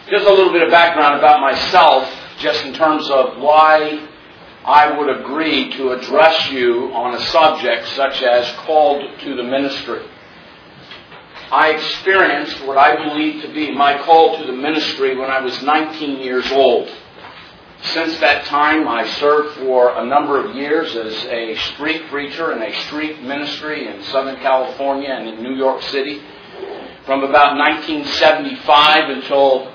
Just a little bit of background about myself, just in terms of why I would agree to address you on a subject such as called to the ministry. I experienced what I believe to be my call to the ministry when I was 19 years old. Since that time, I served for a number of years as a street preacher in a street ministry in Southern California and in New York City. From about 1975 until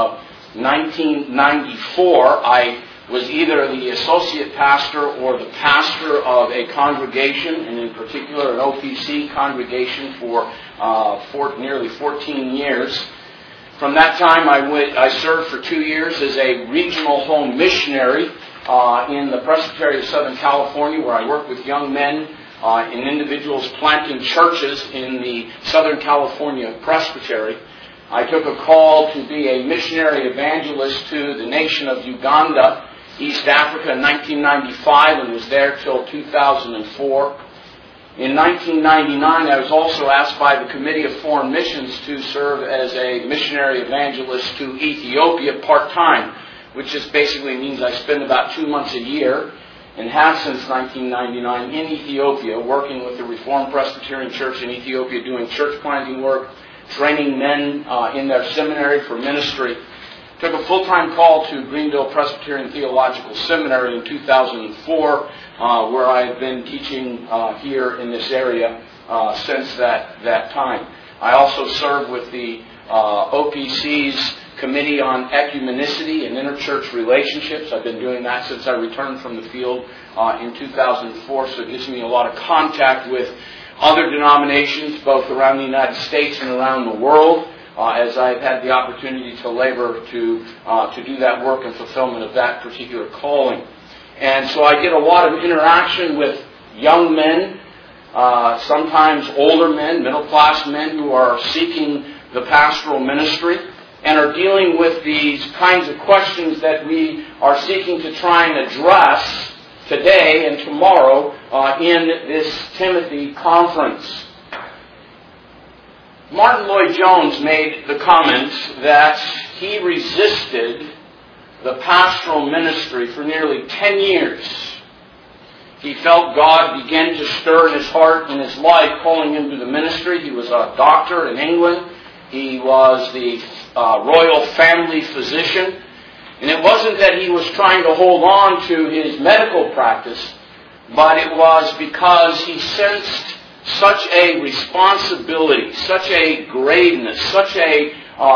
1994, I was either the associate pastor or the pastor of a congregation, and in particular an OPC congregation for nearly 14 years. From that time, I served for 2 years as a regional home missionary in the Presbytery of Southern California, where I worked with young men and individuals planting churches in the Southern California Presbytery. I took a call to be a missionary evangelist to the nation of Uganda, East Africa, in 1995, and was there till 2004. In 1999, I was also asked by the Committee of Foreign Missions to serve as a missionary evangelist to Ethiopia part-time, which just basically means I spend about 2 months a year, and have since 1999, in Ethiopia, working with the Reformed Presbyterian Church in Ethiopia, doing church planting work, training men in their seminary for ministry. Took a full-time call to Greenville Presbyterian Theological Seminary in 2004, where I have been teaching here in this area since that time. I also serve with the OPC's Committee on Ecumenicity and Interchurch Relationships. I've been doing that since I returned from the field in 2004, so it gives me a lot of contact with other denominations, both around the United States and around the world, as I've had the opportunity to labor to do that work and fulfillment of that particular calling. And so I get a lot of interaction with young men, sometimes older men, middle-class men who are seeking the pastoral ministry and are dealing with these kinds of questions that we are seeking to try and address today and tomorrow in this Timothy conference. Martin Lloyd-Jones made the comment that he resisted the pastoral ministry for nearly 10 years. He felt God began to stir in his heart and his life, calling him to the ministry. He was a doctor in England. He was the royal family physician. And it wasn't that he was trying to hold on to his medical practice, but it was because he sensed such a responsibility, such a graveness, such a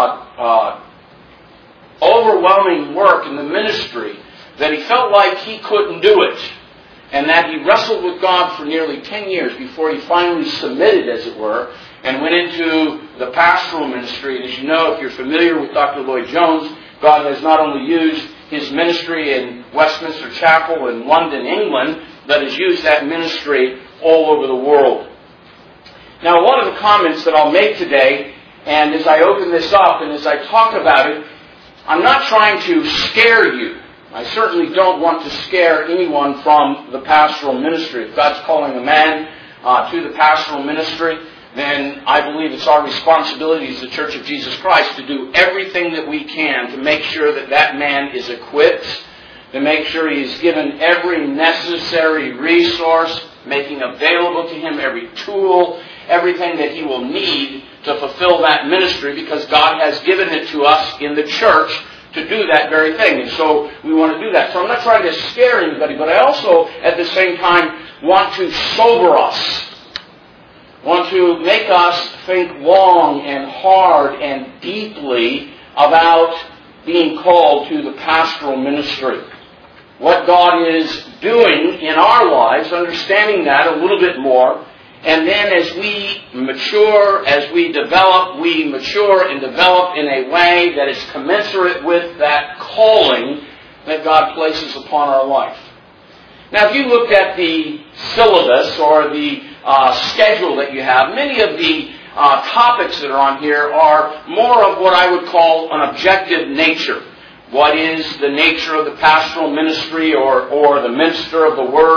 overwhelming work in the ministry that he felt like he couldn't do it, and that he wrestled with God for nearly 10 years before he finally submitted, as it were, and went into the pastoral ministry. And as you know, if you're familiar with Dr. Lloyd-Jones, God has not only used his ministry in Westminster Chapel in London, England, but has used that ministry all over the world. Now, one of the comments that I'll make today, and as I open this up and as I talk about it, I'm not trying to scare you. I certainly don't want to scare anyone from the pastoral ministry. If God's calling a man to the pastoral ministry, then I believe it's our responsibility as the Church of Jesus Christ to do everything that we can to make sure that that man is equipped, to make sure he is given every necessary resource, making available to him every tool, everything that he will need to fulfill that ministry, because God has given it to us in the church to do that very thing. And so we want to do that. So I'm not trying to scare anybody, but I also, at the same time, want to sober us. Want to make us think long and hard and deeply about being called to the pastoral ministry. What God is doing in our lives, understanding that a little bit more. And then as we mature, as we mature and develop in a way that is commensurate with that calling that God places upon our life. Now, if you look at the syllabus or the schedule that you have, many of the topics that are on here are more of what I would call an objective nature. What is the nature of the pastoral ministry or the minister of the Word?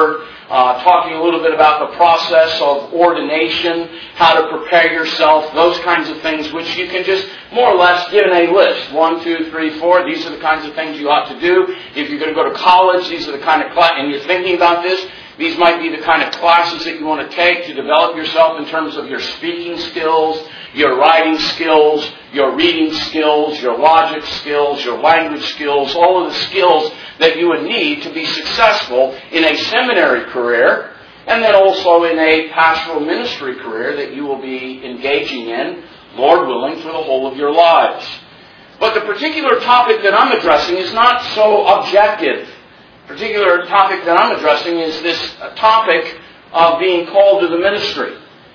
talking a little bit about the process of ordination, how to prepare yourself, those kinds of things, which you can just more or less give in a list. 1, 2, 3, 4. These are the kinds of things you ought to do. If you're going to go to college, these are the kind of and you're thinking about this, these might be the kind of classes that you want to take to develop yourself in terms of your speaking skills, your writing skills, your reading skills, your logic skills, your language skills, all of the skills that you would need to be successful in a seminary career, and then also in a pastoral ministry career that you will be engaging in, Lord willing, for the whole of your lives. But the particular topic that I'm addressing is not so objective. The particular topic that I'm addressing is this topic of being called to the ministry.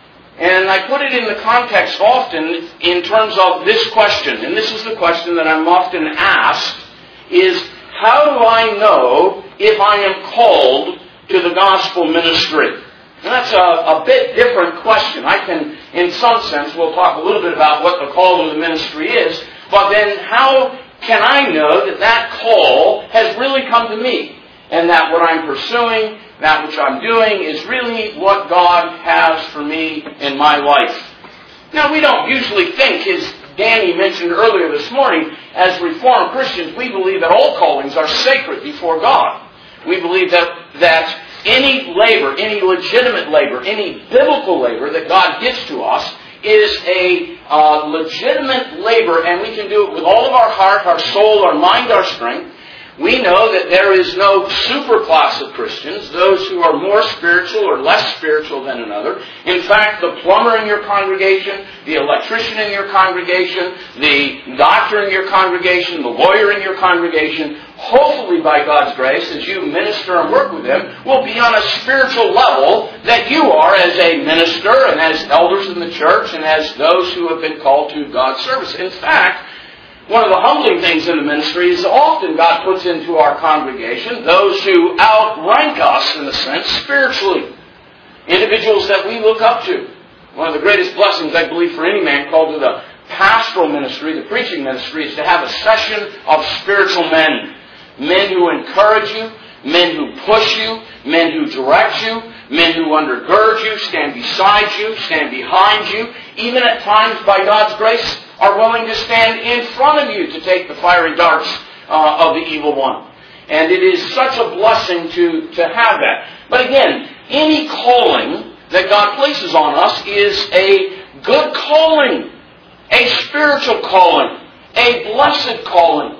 And I put it in the context often in terms of this question, and this is the question that I'm often asked, is how do I know if I am called to the gospel ministry? And that's a bit different question. I can, in some sense, we'll talk a little bit about what the call to the ministry is, but then how can I know that that call has really come to me? And that what I'm pursuing, that which I'm doing, is really what God has for me in my life. Now, we don't usually think, as Danny mentioned earlier this morning, as Reformed Christians, we believe that all callings are sacred before God. We believe that any labor, any legitimate labor, any biblical labor that God gives to us is a legitimate labor, and we can do it with all of our heart, our soul, our mind, our strength. We know that there is no superclass of Christians, those who are more spiritual or less spiritual than another. In fact, the plumber in your congregation, the electrician in your congregation, the doctor in your congregation, the lawyer in your congregation, hopefully by God's grace, as you minister and work with them, will be on a spiritual level that you are as a minister and as elders in the church and as those who have been called to God's service. In fact, one of the humbling things in the ministry is often God puts into our congregation those who outrank us, in a sense, spiritually. Individuals that we look up to. One of the greatest blessings, I believe, for any man called to the pastoral ministry, the preaching ministry, is to have a session of spiritual men. Men who encourage you, men who push you, men who direct you, men who undergird you, stand beside you, stand behind you, even at times, by God's grace, are willing to stand in front of you to take the fiery darts of the evil one. And it is such a blessing to have that. But again, any calling that God places on us is a good calling, a spiritual calling, a blessed calling.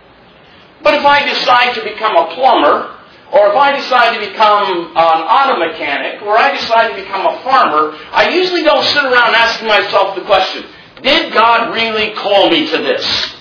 But if I decide to become a plumber, or if I decide to become an auto mechanic, or I decide to become a farmer, I usually don't sit around asking myself the question, did God really call me to this?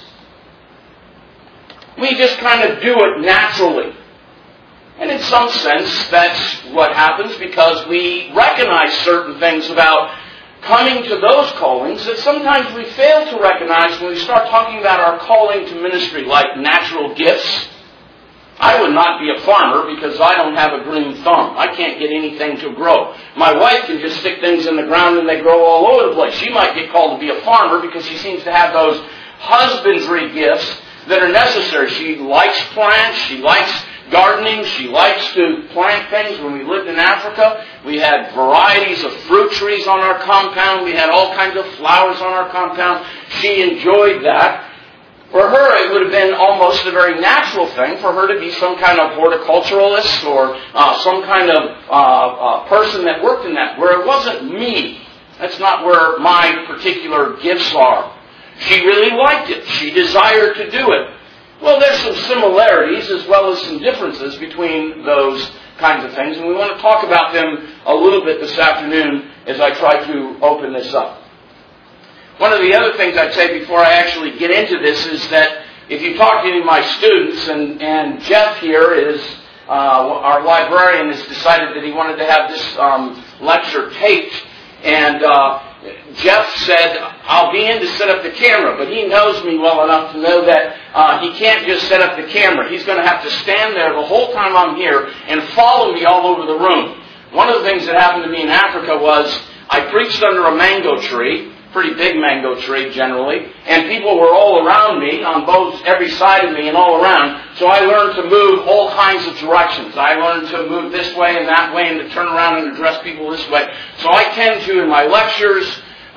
We just kind of do it naturally. And in some sense, that's what happens because we recognize certain things about coming to those callings that sometimes we fail to recognize when we start talking about our calling to ministry, like natural gifts. I would not be a farmer because I don't have a green thumb. I can't get anything to grow. My wife can just stick things in the ground and they grow all over the place. She might get called to be a farmer because she seems to have those husbandry gifts that are necessary. She likes plants. She likes gardening. She likes to plant things. When we lived in Africa, we had varieties of fruit trees on our compound. We had all kinds of flowers on our compound. She enjoyed that. For her, it would have been almost a very natural thing for her to be some kind of horticulturalist or some kind of person that worked in that, where it wasn't me. That's not where my particular gifts are. She really liked it. She desired to do it. Well, there's some similarities as well as some differences between those kinds of things, and we want to talk about them a little bit this afternoon as I try to open this up. One of the other things I'd say before I actually get into this is that if you talk to any of my students, and Jeff here is, our librarian has decided that he wanted to have this lecture taped, and Jeff said, I'll be in to set up the camera, but he knows me well enough to know that he can't just set up the camera. He's going to have to stand there the whole time I'm here and follow me all over the room. One of the things that happened to me in Africa was I preached under a mango tree, pretty big mango tree generally, and people were all around me, on both, every side of me and all around, so I learned to move all kinds of directions. I learned to move this way and that way and to turn around and address people this way. So I tend to, in my lectures,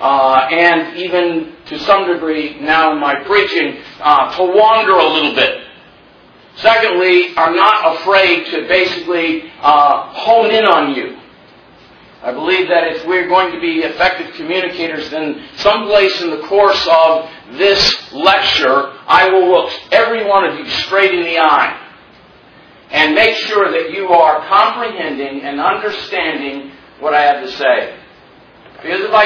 and even to some degree now in my preaching, to wander a little bit. Secondly, I'm not afraid to basically hone in on you. I believe that if we're going to be effective communicators, then someplace in the course of this lecture, I will look every one of you straight in the eye and make sure that you are comprehending and understanding what I have to say. Because if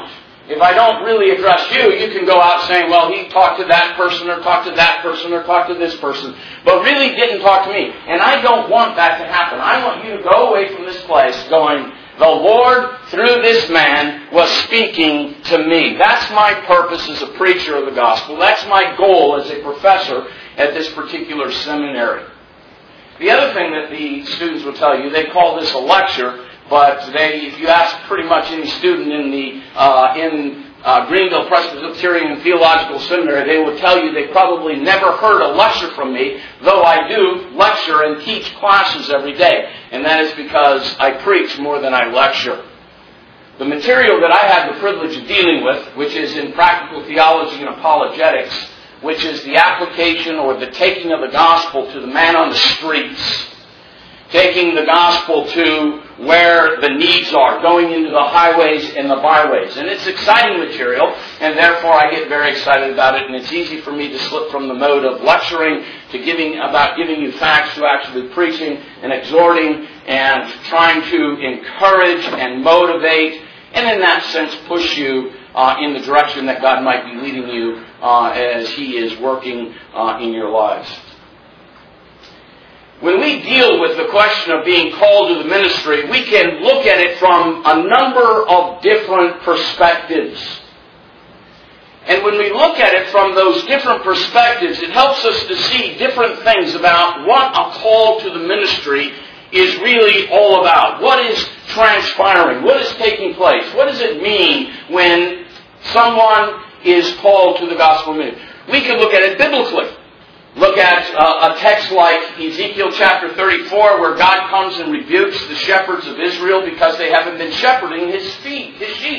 I don't really address you, you can go out saying, well, he talked to that person or talked to that person or talked to this person, but really didn't talk to me. And I don't want that to happen. I want you to go away from this place going, the Lord, through this man, was speaking to me. That's my purpose as a preacher of the gospel. That's my goal as a professor at this particular seminary. The other thing that the students will tell you, they call this a lecture, but if you ask pretty much any student in Greenville Presbyterian Theological Seminary, they will tell you they probably never heard a lecture from me, though I do lecture and teach classes every day. And that is because I preach more than I lecture. The material that I have the privilege of dealing with, which is in practical theology and apologetics, which is the application or the taking of the gospel to the man on the streets, taking the gospel to where the needs are, going into the highways and the byways. And it's exciting material, and therefore I get very excited about it, and it's easy for me to slip from the mode of lecturing to giving you facts to actually preaching and exhorting and trying to encourage and motivate, and in that sense push you in the direction that God might be leading you as He is working in your lives. When we deal with the question of being called to the ministry, we can look at it from a number of different perspectives. And when we look at it from those different perspectives, it helps us to see different things about what a call to the ministry is really all about. What is transpiring? What is taking place? What does it mean when someone is called to the gospel ministry? We can look at it biblically. Look at a text like Ezekiel chapter 34, where God comes and rebukes the shepherds of Israel because they haven't been shepherding His sheep.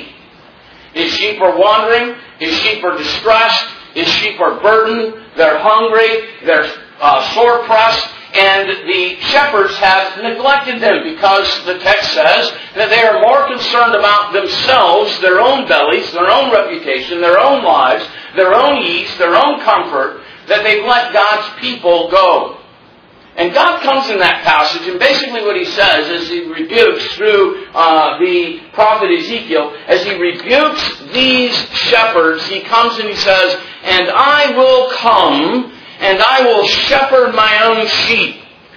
His sheep are wandering. His sheep are distressed. His sheep are burdened. They're hungry. They're sore pressed. And the shepherds have neglected them because the text says that they are more concerned about themselves, their own bellies, their own reputation, their own lives, their own ease, their own comfort, that they've let God's people go. And God comes in that passage, and basically what He says is He rebukes through the prophet Ezekiel, as He rebukes these shepherds, He comes and He says, and I will come and I will shepherd my own sheep.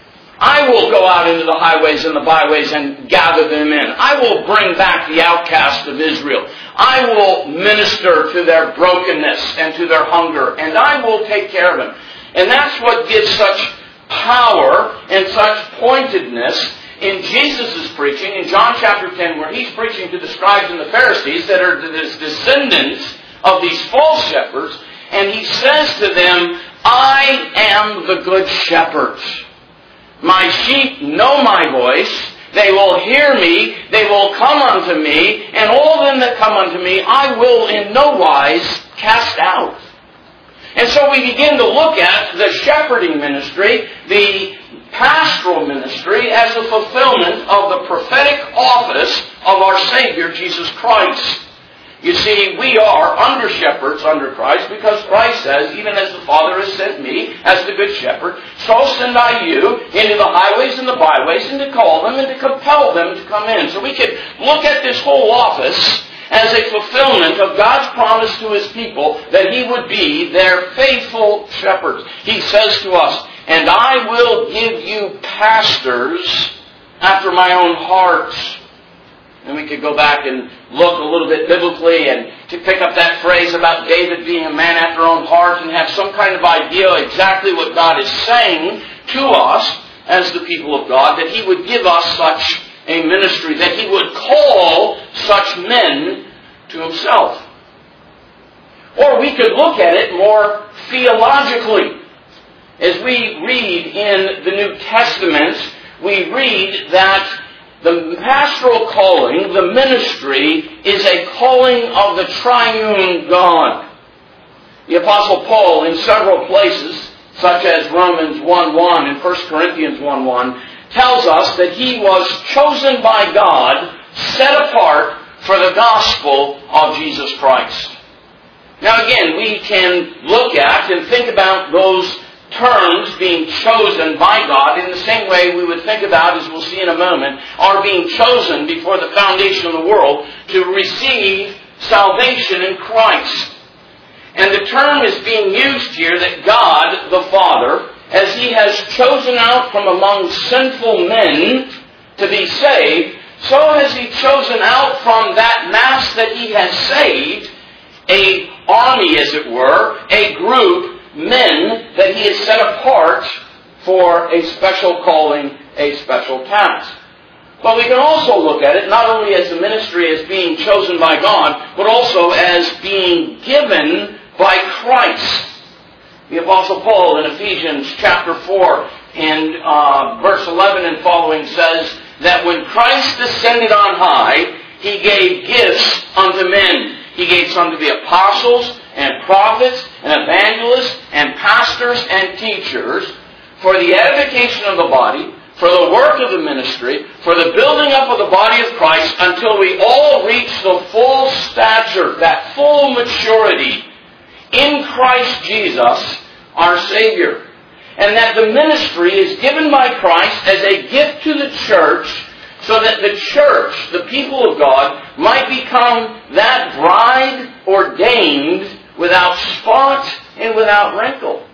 I will go out into the highways and the byways and gather them in. I will bring back the outcast of Israel. I will minister to their brokenness and to their hunger, and I will take care of them. And that's what gives such power and such pointedness in Jesus' preaching in John chapter 10, where He's preaching to the scribes and the Pharisees that are the descendants of these false shepherds, and He says to them, I am the good shepherd. My sheep know my voice. They will hear me. They will come unto me. And all them that come unto me, I will in no wise cast out. And so we begin to look at the shepherding ministry, the pastoral ministry, as a fulfillment of the prophetic office of our Savior, Jesus Christ. You see, we are under shepherds under Christ because Christ says, even as the Father has sent me as the good shepherd, so send I you into the highways and the byways, and to call them and to compel them to come in. So we can look at this whole office as a fulfillment of God's promise to His people that He would be their faithful shepherds. He says to us, and I will give you pastors after my own heart. And we could go back and look a little bit biblically and to pick up that phrase about David being a man after our own heart and have some kind of idea exactly what God is saying to us as the people of God, that He would give us such a ministry, that He would call such men to Himself. Or we could look at it more theologically. As we read in the New Testament, we read that the pastoral calling, the ministry, is a calling of the triune God. The Apostle Paul, in several places, such as Romans 1:1 and 1 Corinthians 1:1, tells us that he was chosen by God, set apart for the gospel of Jesus Christ. Now again, we can look at and think about those terms being chosen by God in the same way we would think about, as we'll see in a moment, are being chosen before the foundation of the world to receive salvation in Christ. And the term is being used here that God, the Father, as He has chosen out from among sinful men to be saved, so has He chosen out from that mass that He has saved, a army, as it were, a group, men that He has set apart for a special calling, a special task. But we can also look at it not only as the ministry as being chosen by God, but also as being given by Christ. The Apostle Paul in Ephesians chapter 4 and verse 11 and following says that when Christ descended on high, He gave gifts unto men. He gave some to be apostles and prophets and evangelists and pastors and teachers for the edification of the body, for the work of the ministry, for the building up of the body of Christ, until we all reach the full stature, that full maturity in Christ Jesus, our Savior. And that the ministry is given by Christ as a gift to the church, so that the church, the people of God, might become that bride ordained without spot and without wrinkle.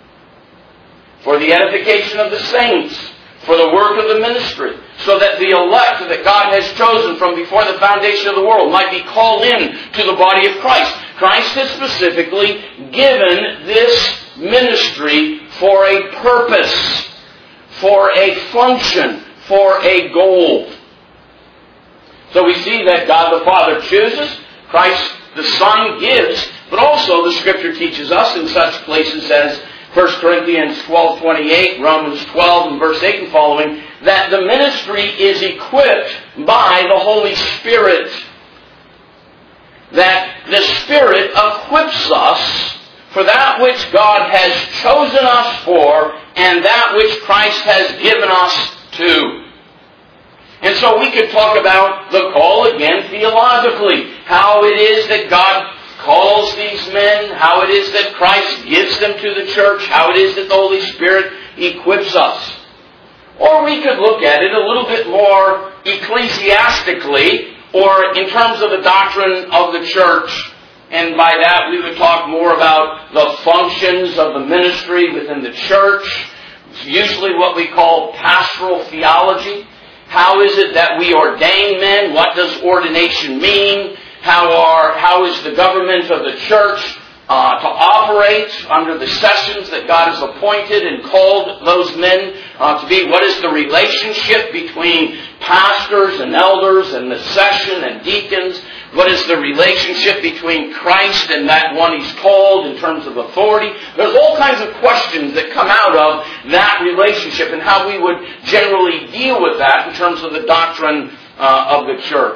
For the edification of the saints, for the work of the ministry, so that the elect that God has chosen from before the foundation of the world might be called in to the body of Christ. Christ has specifically given this ministry for a purpose, for a function, for a goal. So we see that God the Father chooses, Christ the Son gives, but also the Scripture teaches us in such places as 1 Corinthians 12:28, Romans 12 and verse 8 and following, that the ministry is equipped by the Holy Spirit. That the Spirit equips us for that which God has chosen us for and that which Christ has given us to. And so we could talk about the call again theologically. How it is that God calls these men, how it is that Christ gives them to the church, how it is that the Holy Spirit equips us. Or we could look at it a little bit more ecclesiastically, or in terms of the doctrine of the church. And by that we would talk more about the functions of the ministry within the church. It's usually what we call pastoral theology. How is it that we ordain men? What does ordination mean? How is the government of the church to operate under the sessions that God has appointed and called those men to be? What is the relationship between pastors and elders and the session and deacons? What is the relationship between Christ and that one He's called in terms of authority? There's all kinds of questions that come out of that relationship and how we would generally deal with that in terms of the doctrine of the church.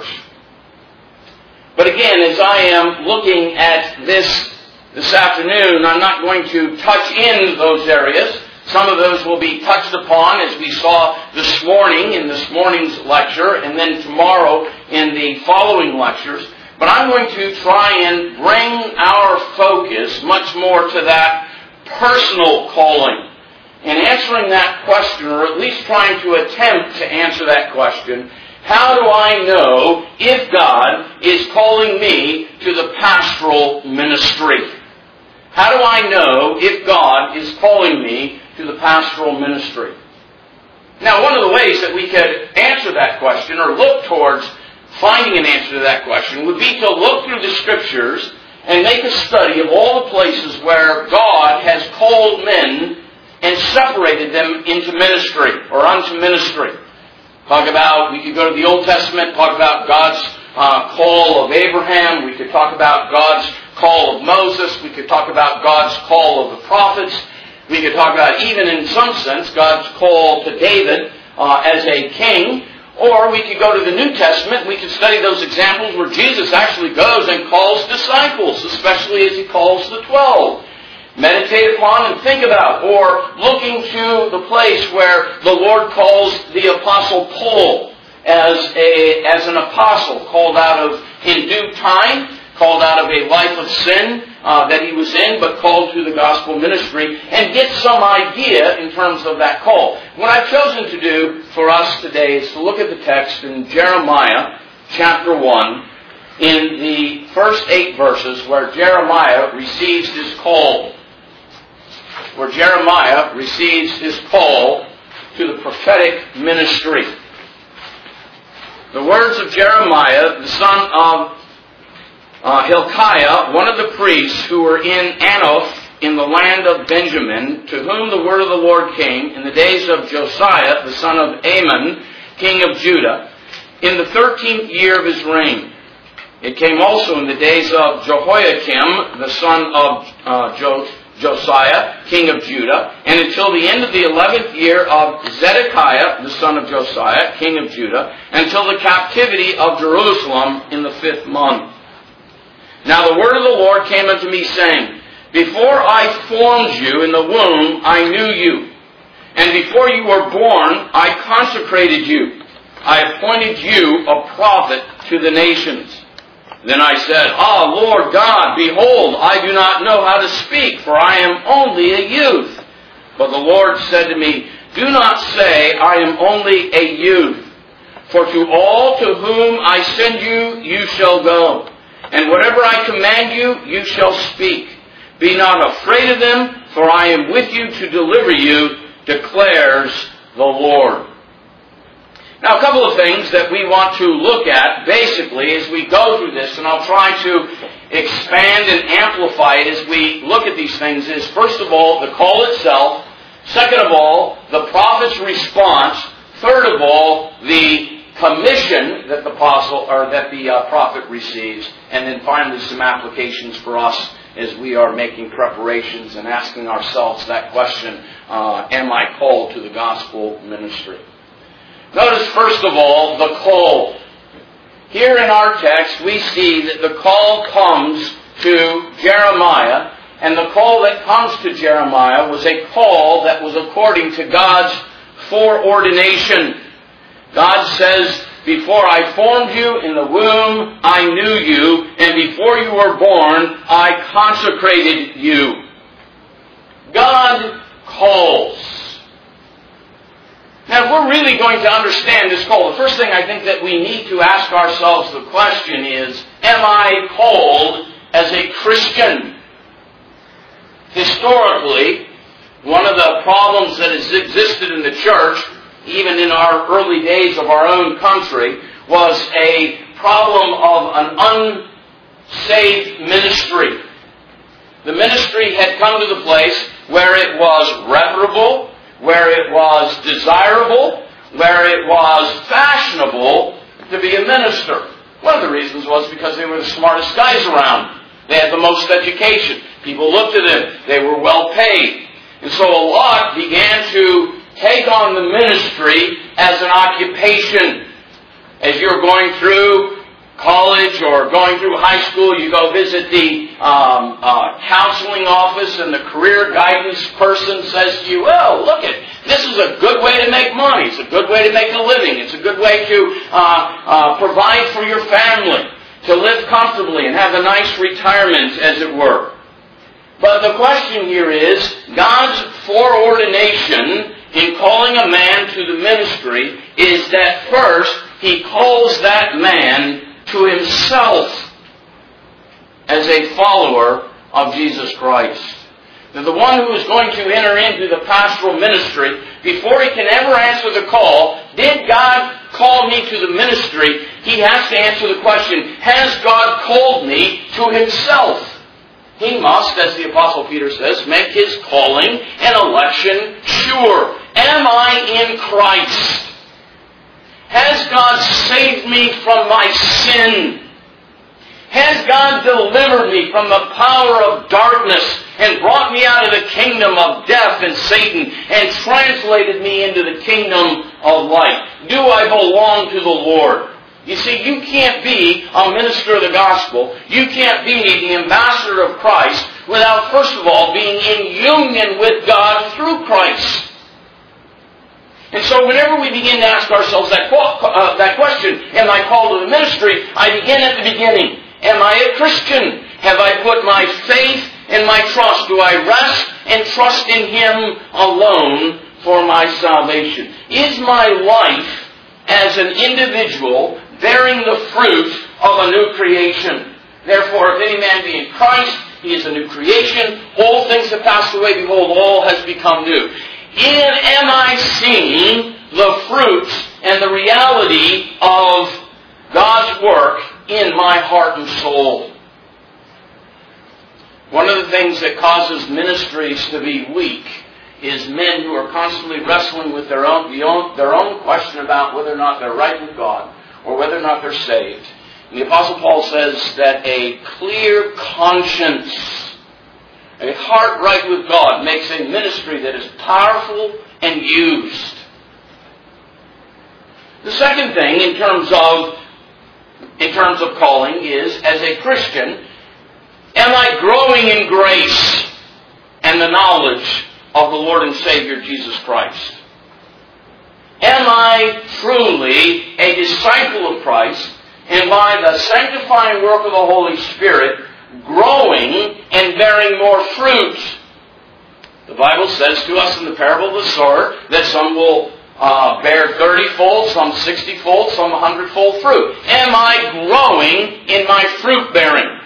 But again, as I am looking at this afternoon, I'm not going to touch in those areas. Some of those will be touched upon as we saw this morning in this morning's lecture and then tomorrow in the following lectures. But I'm going to try and bring our focus much more to that personal calling. And answering that question, or at least trying to attempt to answer that question, how do I know if God is calling me to the pastoral ministry? How do I know if God is calling me to the pastoral ministry? Now, one of the ways that we could answer that question or look towards finding an answer to that question would be to look through the Scriptures and make a study of all the places where God has called men and separated them into ministry or unto ministry. We could go to the Old Testament, talk about God's call of Abraham. We could talk about God's call of Moses. We could talk about God's call of the prophets. We could talk about, even in some sense, God's call to David as a king. Or we could go to the New Testament and we could study those examples where Jesus actually goes and calls disciples, especially as He calls the 12. Meditate upon and think about. Or looking to the place where the Lord calls the Apostle Paul as an apostle, called out of, in due time, called out of a life of sin that he was in, but called to the gospel ministry, and get some idea in terms of that call. What I've chosen to do for us today is to look at the text in Jeremiah chapter 1, in the first 8 verses, where Jeremiah receives his call. Where Jeremiah receives his call to the prophetic ministry. The words of Jeremiah, the son of Hilkiah, one of the priests who were in Anoph in the land of Benjamin, to whom the word of the Lord came in the days of Josiah, the son of Amon, king of Judah, in the 13th year of his reign. It came also in the days of Jehoiakim, the son of Josiah, king of Judah, and until the end of the 11th year of Zedekiah, the son of Josiah, king of Judah, until the captivity of Jerusalem in the 5th month. Now the word of the Lord came unto me, saying, Before I formed you in the womb, I knew you. And before you were born, I consecrated you. I appointed you a prophet to the nations. Then I said, Ah, Lord God, behold, I do not know how to speak, for I am only a youth. But the Lord said to me, Do not say, I am only a youth. For to all to whom I send you, you shall go. And whatever I command you, you shall speak. Be not afraid of them, for I am with you to deliver you, declares the Lord. Now, a couple of things that we want to look at, basically, as we go through this, and I'll try to expand and amplify it as we look at these things, is, first of all, the call itself. Second of all, the prophet's response. Third of all, the commission that the prophet receives. And then finally, some applications for us as we are making preparations and asking ourselves that question, am I called to the gospel ministry? Notice, first of all, the call. Here in our text, we see that the call comes to Jeremiah, and the call that comes to Jeremiah was a call that was according to God's foreordination. God says, Before I formed you in the womb, I knew you, and before you were born, I consecrated you. God calls. Now, if we're really going to understand this call, the first thing I think that we need to ask ourselves the question is, am I called as a Christian? Historically, one of the problems that has existed in the church, even in our early days of our own country, was a problem of an unsaved ministry. The ministry had come to the place where it was reputable, where it was desirable, where it was fashionable to be a minister. One of the reasons was because they were the smartest guys around. They had the most education. People looked at them. They were well paid. And so a lot began to take on the ministry as an occupation. As you're going through college or going through high school, you go visit the counseling office, and the career guidance person says to you, well, look it, this is a good way to make money. It's a good way to make a living. It's a good way to provide for your family, to live comfortably and have a nice retirement, as it were. But the question here is, God's foreordination in calling a man to the ministry is that first, He calls that man to himself as a follower of Jesus Christ. That the one who is going to enter into the pastoral ministry, before he can ever answer the call, did God call me to the ministry? He has to answer the question, has God called me to Himself? He must, as the Apostle Peter says, make his calling and election sure. Am I in Christ? Has God saved me from my sin? Has God delivered me from the power of darkness and brought me out of the kingdom of death and Satan and translated me into the kingdom of light? Do I belong to the Lord? You see, you can't be a minister of the gospel. You can't be the ambassador of Christ without, first of all, being in union with God through Christ. And so whenever we begin to ask ourselves that question, am I called to the ministry? I begin at the beginning. Am I a Christian? Have I put my faith and my trust? Do I rest and trust in Him alone for my salvation? Is my life as an individual bearing the fruit of a new creation? Therefore, if any man be in Christ, he is a new creation. All things have passed away. Behold, all has become new. Am I seeing the fruit and the reality of God's work in my heart and soul? One of the things that causes ministries to be weak is men who are constantly wrestling with their own question about whether or not they're right with God or whether or not they're saved. And the Apostle Paul says that a clear conscience, a heart right with God, makes a ministry that is powerful and used. The second thing in terms of calling is, as a Christian, am I growing in grace and the knowledge of the Lord and Savior Jesus Christ? Am I truly a disciple of Christ, and by the sanctifying work of the Holy Spirit, growing and bearing more fruit? The Bible says to us in the parable of the sower that some will bear 30-fold, some 60-fold, some 100-fold fruit. Am I growing in my fruit bearing?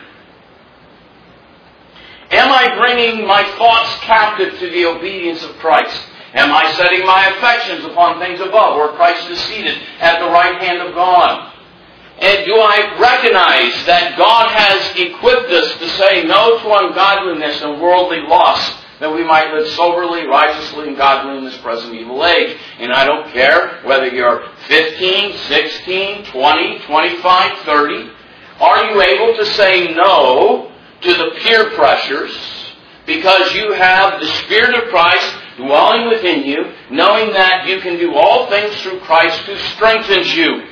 Am I bringing my thoughts captive to the obedience of Christ? Am I setting my affections upon things above, where Christ is seated at the right hand of God? And do I recognize that God has equipped us to say no to ungodliness and worldly lust, that we might live soberly, righteously, and godly in this present evil age? And I don't care whether you're 15, 16, 20, 25, 30. Are you able to say no to the peer pressures because you have the Spirit of Christ dwelling within you, knowing that you can do all things through Christ who strengthens you?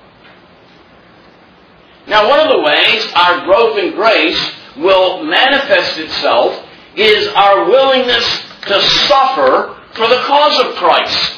Now, one of the ways our growth in grace will manifest itself is our willingness to suffer for the cause of Christ.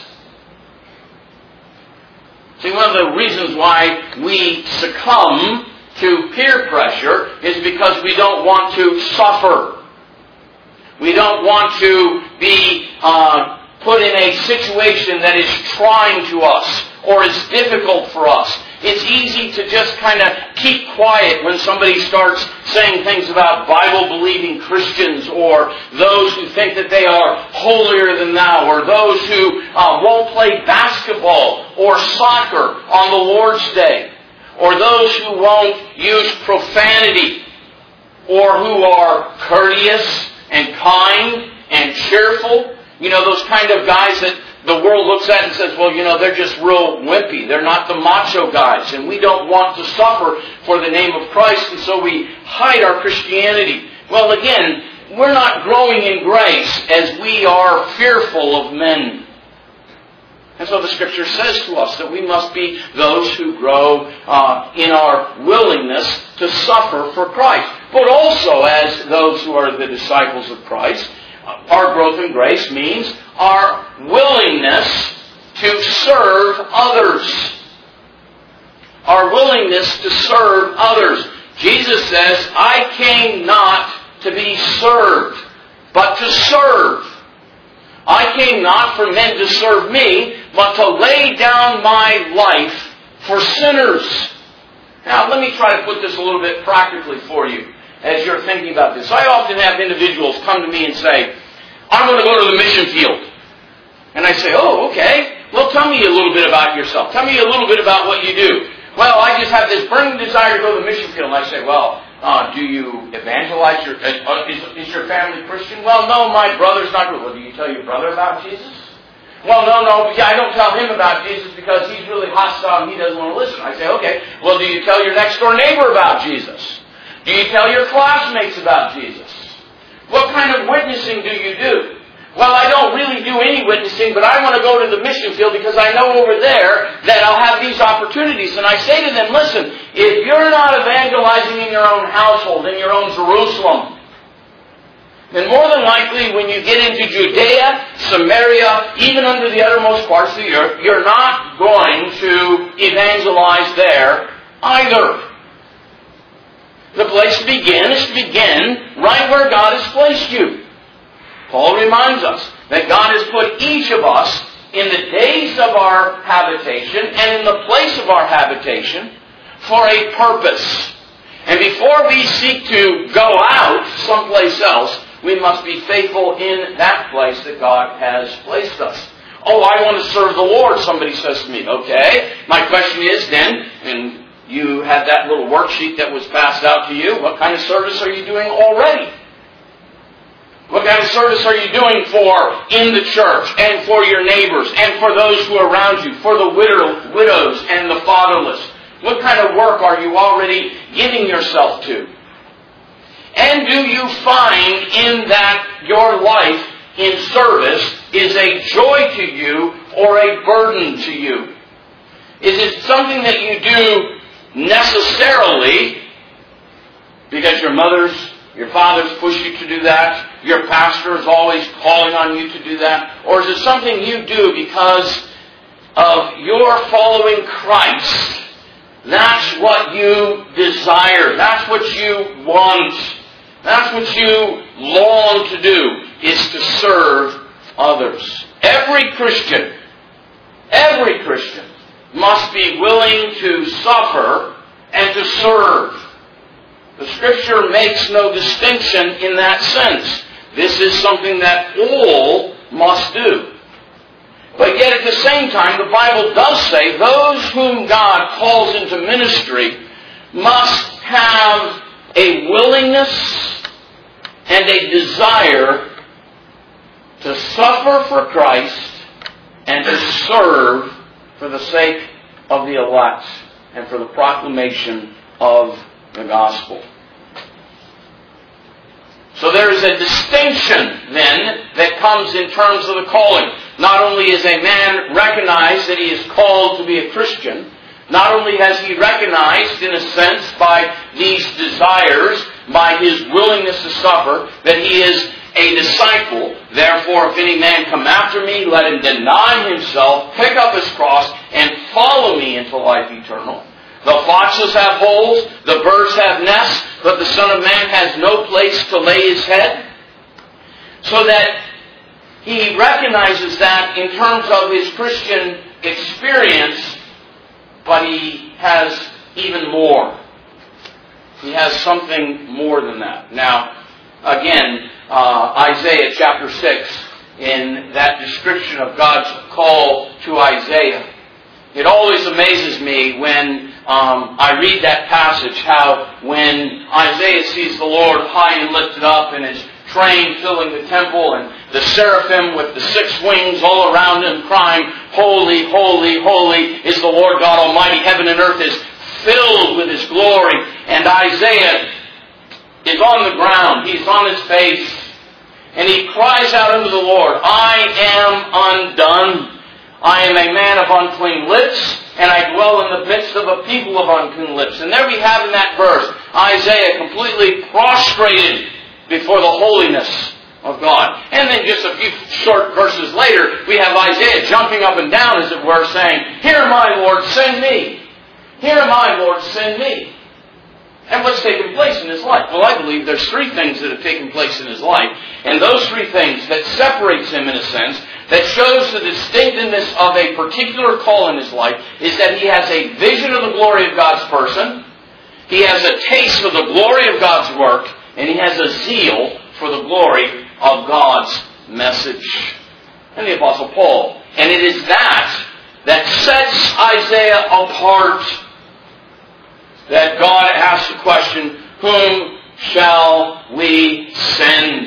See, one of the reasons why we succumb to peer pressure is because we don't want to suffer. We don't want to be put in a situation that is trying to us or is difficult for us. It's easy to just kind of keep quiet when somebody starts saying things about Bible-believing Christians, or those who think that they are holier than thou, or those who won't play basketball or soccer on the Lord's Day, or those who won't use profanity, or who are courteous and kind and cheerful. You know, those kind of guys that the world looks at and says, well, you know, they're just real wimpy. They're not the macho guys, and we don't want to suffer for the name of Christ, and so we hide our Christianity. Well, again, we're not growing in grace as we are fearful of men. And so the Scripture says to us that we must be those who grow in our willingness to suffer for Christ. But also, as those who are the disciples of Christ, our growth in grace means our willingness to serve others. Our willingness to serve others. Jesus says, I came not to be served, but to serve. I came not for men to serve me, but to lay down my life for sinners. Now, let me try to put this a little bit practically for you as you're thinking about this. I often have individuals come to me and say, I'm going to go to the mission field. And I say, oh, okay. Well, tell me a little bit about yourself. Tell me a little bit about what you do. Well, I just have this burning desire to go to the mission field. And I say, well, do you evangelize? Is your family Christian? Well, no, my brother's not. Well, do you tell your brother about Jesus? Well, no, I don't tell him about Jesus because he's really hostile and he doesn't want to listen. I say, okay, well, do you tell your next door neighbor about Jesus? Do you tell your classmates about Jesus? What kind of witnessing do you do? Well, I don't really do any witnessing, but I want to go to the mission field because I know over there that I'll have these opportunities. And I say to them, listen, if you're not evangelizing in your own household, in your own Jerusalem, then more than likely when you get into Judea, Samaria, even under the uttermost parts of the earth, you're not going to evangelize there either. The place to begin is to begin right where God has placed you. Paul reminds us that God has put each of us in the days of our habitation and in the place of our habitation for a purpose. And before we seek to go out someplace else, we must be faithful in that place that God has placed us. Oh, I want to serve the Lord, somebody says to me. Okay, my question is then, and you had that little worksheet that was passed out to you, what kind of service are you doing already? What kind of service are you doing for in the church and for your neighbors and for those who are around you, for the widows and the fatherless? What kind of work are you already giving yourself to? And do you find in that your life in service is a joy to you or a burden to you? Is it something that you do necessarily because your fathers push you to do that? Your pastor is always calling on you to do that? Or is it something you do because of your following Christ? That's what you desire. That's what you want. That's what you long to do, is to serve others. Every Christian must be willing to suffer and to serve. The Scripture makes no distinction in that sense. This is something that all must do. But yet at the same time, the Bible does say those whom God calls into ministry must have a willingness and a desire to suffer for Christ and to serve for the sake of the elect and for the proclamation of the gospel. So there is a distinction then that comes in terms of the calling. Not only is a man recognized that he is called to be a Christian, not only has he recognized, in a sense, by these desires, by his willingness to suffer, that he is a disciple. Therefore, if any man come after me, let him deny himself, pick up his cross, and follow me into life eternal. The foxes have holes, the birds have nests, but the Son of Man has no place to lay his head. So that he recognizes that in terms of his Christian experience, but he has even more. He has something more than that. Now, again, Isaiah chapter 6, in that description of God's call to Isaiah, it always amazes me when I read that passage, how when Isaiah sees the Lord high and lifted up and his train filling the temple and the seraphim with the 6 wings all around him crying, "Holy, holy, holy is the Lord God Almighty. Heaven and earth is filled with His glory." And Isaiah is on the ground. He's on his face. And he cries out unto the Lord, "I am undone. I am a man of unclean lips, and I dwell in the midst of a people of unclean lips." And there we have in that verse, Isaiah completely prostrated before the holiness of God. And then just a few short verses later, we have Isaiah jumping up and down, as it were, saying, "Here am I, Lord, send me. Here am I, Lord, send me." And what's taken place in his life? Well, I believe there's 3 things that have taken place in his life. And those 3 things that separates him, in a sense, that shows the distinctiveness of a particular call in his life, is that he has a vision of the glory of God's person, he has a taste for the glory of God's work, and he has a zeal for the glory of God's message. And the Apostle Paul. And it is that sets Isaiah apart, that God asks the question, "Whom shall we send?"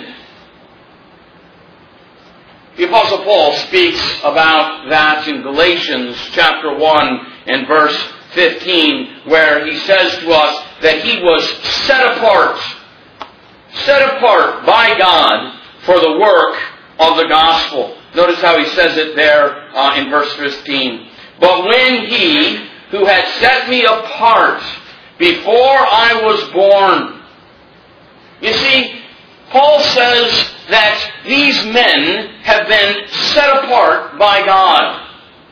The Apostle Paul speaks about that in Galatians chapter 1 and verse 15, where he says to us, that he was set apart by God for the work of the gospel. Notice how he says it there in verse 15. But when he who had set me apart before I was born. You see, Paul says that these men have been set apart by God.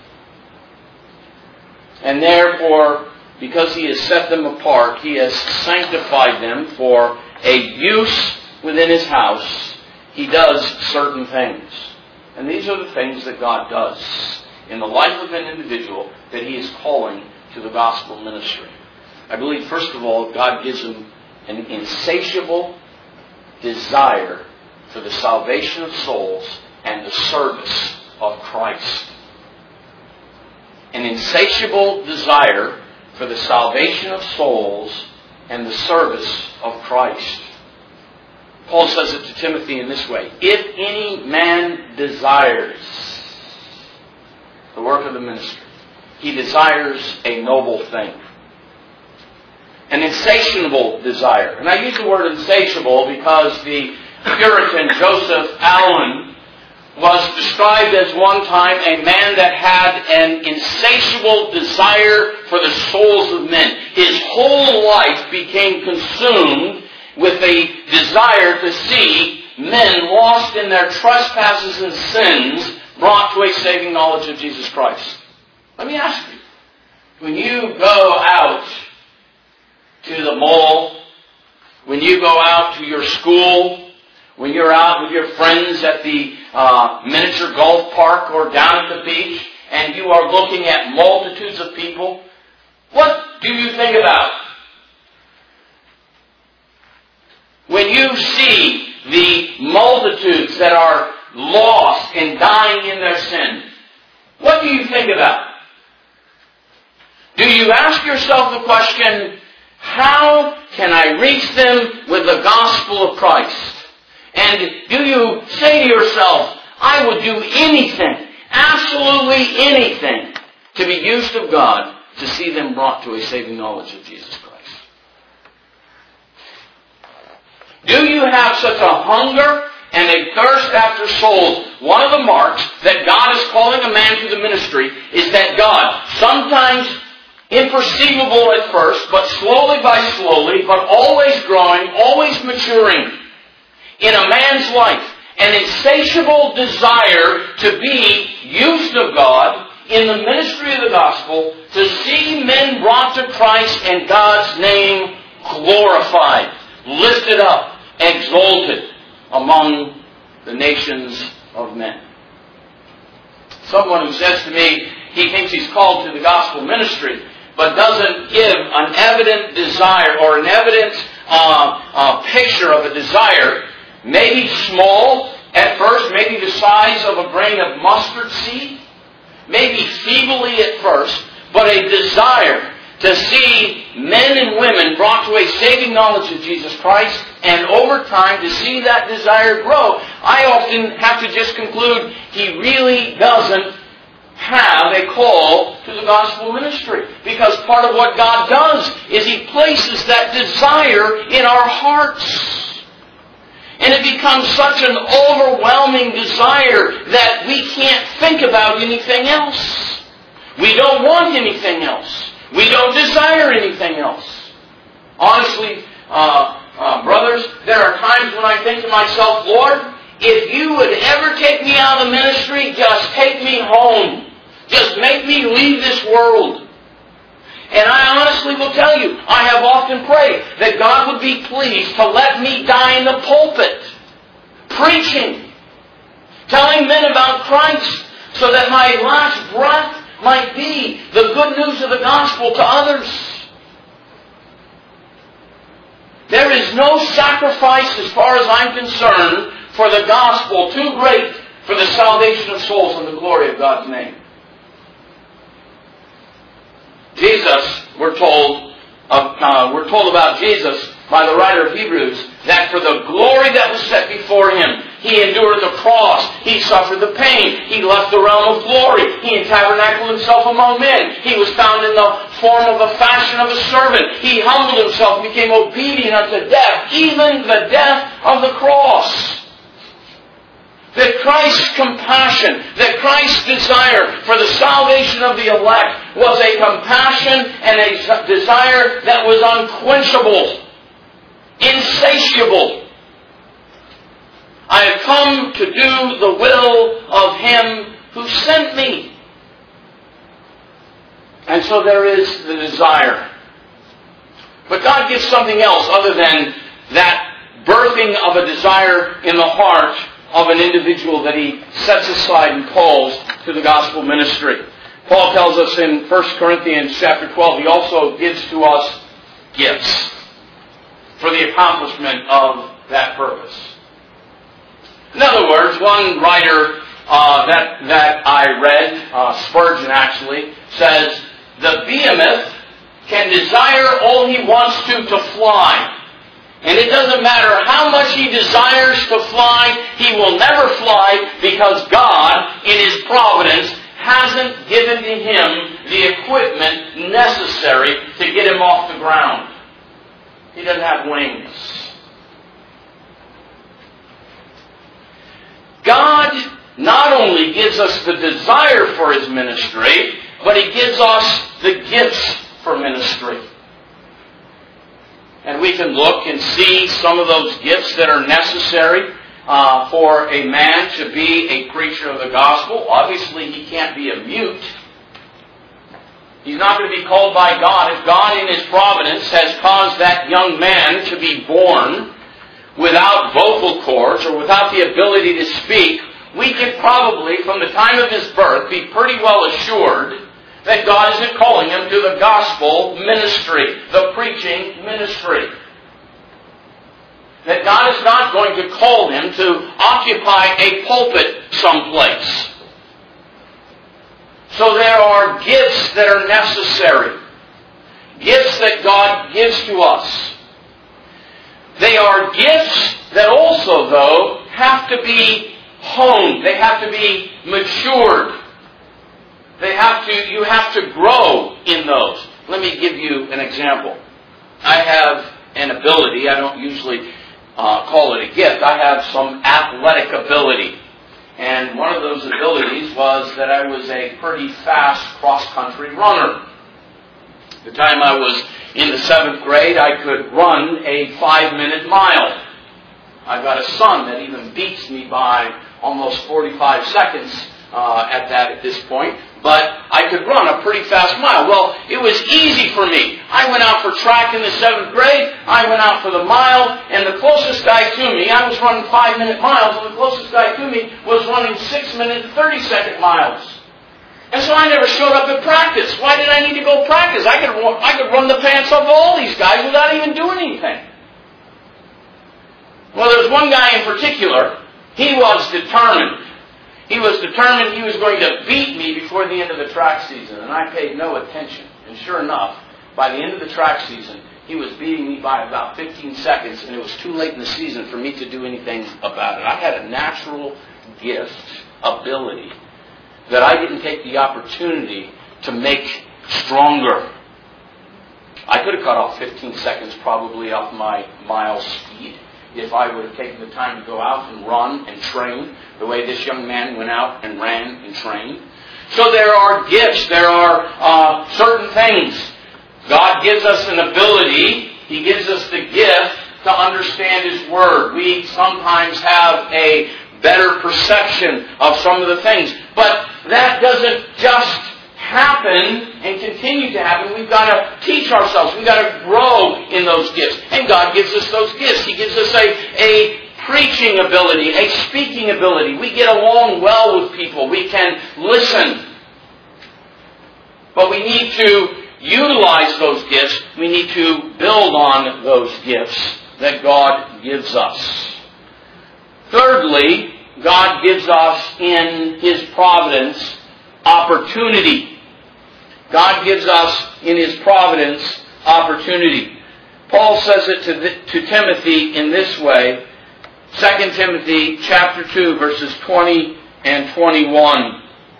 And therefore, because he has set them apart, he has sanctified them for a use within his house. He does certain things. And these are the things that God does in the life of an individual that he is calling to the gospel ministry. I believe, first of all, God gives him an insatiable desire for the salvation of souls and the service of Christ. An insatiable desire for the salvation of souls and the service of Christ. Paul says it to Timothy in this way: if any man desires the work of the ministry, he desires a noble thing. An insatiable desire. And I use the word insatiable because the Puritan Joseph Allen was described as one time a man that had an insatiable desire for the souls of men. His whole life became consumed with a desire to see men lost in their trespasses and sins brought to a saving knowledge of Jesus Christ. Let me ask you, when you go out to the mall, when you go out to your school, when you're out with your friends at the miniature golf park or down at the beach, and you are looking at multitudes of people, what do you think about? When you see the multitudes that are lost and dying in their sin, what do you think about? Do you ask yourself the question, how can I reach them with the gospel of Christ? And do you say to yourself, I would do anything, absolutely anything, to be used of God to see them brought to a saving knowledge of Jesus Christ? Do you have such a hunger and a thirst after souls? One of the marks that God is calling a man to the ministry is that God, sometimes imperceivable at first, but slowly by slowly, but always growing, always maturing in a man's life, an insatiable desire to be used of God in the ministry of the gospel, to see men brought to Christ and God's name glorified, lifted up, exalted among the nations of men. Someone who says to me he thinks he's called to the gospel ministry, but doesn't give an evident desire or an evident picture of a desire, maybe small at first, maybe the size of a grain of mustard seed, maybe feebly at first, but a desire to see men and women brought to a saving knowledge of Jesus Christ, and over time to see that desire grow. I often have to just conclude he really doesn't have a call to the gospel ministry, because part of what God does is He places that desire in our hearts. And it becomes such an overwhelming desire that we can't think about anything else. We don't want anything else. We don't desire anything else. Honestly, brothers, there are times when I think to myself, Lord, if you would ever take me out of the ministry, just take me home. Just make me leave this world. And I honestly will tell you, I have often prayed that God would be pleased to let me die in the pulpit, preaching, telling men about Christ, so that my last breath might be the good news of the gospel to others. There is no sacrifice, as far as I'm concerned, for the gospel too great for the salvation of souls and the glory of God's name. Jesus, we're told, we're told about Jesus by the writer of Hebrews that for the glory that was set before Him, He endured the cross. He suffered the pain. He left the realm of glory. He tabernacled Himself among men. He was found in the form of a fashion of a servant. He humbled Himself and became obedient unto death, even the death of the cross. That Christ's compassion, that Christ's desire for the salvation of the elect was a compassion and a desire that was unquenchable, insatiable. I have come to do the will of Him who sent me. And so there is the desire. But God gives something else other than that birthing of a desire in the heart of an individual that He sets aside and calls to the gospel ministry. Paul tells us in 1 Corinthians chapter 12, he also gives to us gifts for the accomplishment of that purpose. In other words, one writer that I read, Spurgeon actually, says, the behemoth can desire all he wants to fly. And it doesn't matter how much he desires to fly, he will never fly because God, in His providence, hasn't given to him the equipment necessary to get him off the ground. He doesn't have wings. God not only gives us the desire for His ministry, but He gives us the gifts for ministry. And we can look and see some of those gifts that are necessary for a man to be a preacher of the gospel. Obviously, he can't be a mute. He's not going to be called by God. If God in His providence has caused that young man to be born without vocal cords or without the ability to speak, we can probably, from the time of his birth, be pretty well assured that God isn't calling him to the gospel ministry, the preaching ministry. That God is not going to call him to occupy a pulpit someplace. So there are gifts that are necessary. Gifts that God gives to us. They are gifts that also, though, have to be honed. They have to be matured. You have to grow in those. Let me give you an example. I have an ability, I don't usually call it a gift, I have some athletic ability. And one of those abilities was that I was a pretty fast cross-country runner. The time I was in the 7th grade, I could run a 5-minute mile. I've got a son that even beats me by almost 45 seconds at this point. But I could run a pretty fast mile. Well, it was easy for me. I went out for track in the 7th grade. I went out for the mile. And the closest guy to me, I was running 5-minute miles. And the closest guy to me was running 6-minute, 30-second miles. And so I never showed up at practice. Why did I need to go practice? I could run the pants off all these guys without even doing anything. Well, there was one guy in particular. He was determined. He was determined he was going to beat me before the end of the track season. And I paid no attention. And sure enough, by the end of the track season, he was beating me by about 15 seconds. And it was too late in the season for me to do anything about it. I had a natural gift, ability, that I didn't take the opportunity to make stronger. I could have cut off 15 seconds probably off my mile speed if I would have taken the time to go out and run and train the way this young man went out and ran and trained. So there are gifts. There are certain things. God gives us an ability. He gives us the gift to understand His Word. We sometimes have a better perception of some of the things. But that doesn't just happen and continue to happen. We've got to teach ourselves. We've got to grow in those gifts. And God gives us those gifts. He gives us a preaching ability, a speaking ability. We get along well with people. We can listen. But we need to utilize those gifts. We need to build on those gifts that God gives us. Thirdly, God gives us in His providence opportunity. God gives us in His providence opportunity. Paul says it to Timothy in this way, 2 Timothy chapter 2, verses 20 and 21.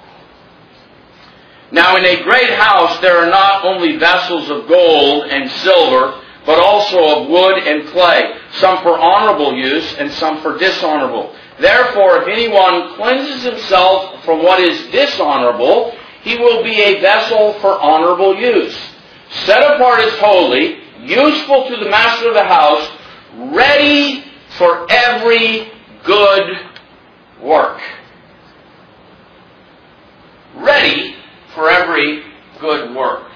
Now in a great house there are not only vessels of gold and silver, but also of wood and clay, some for honorable use and some for dishonorable. Therefore, if anyone cleanses himself from what is dishonorable, he will be a vessel for honorable use, set apart as holy, useful to the master of the house, ready for every good work. Ready for every good work.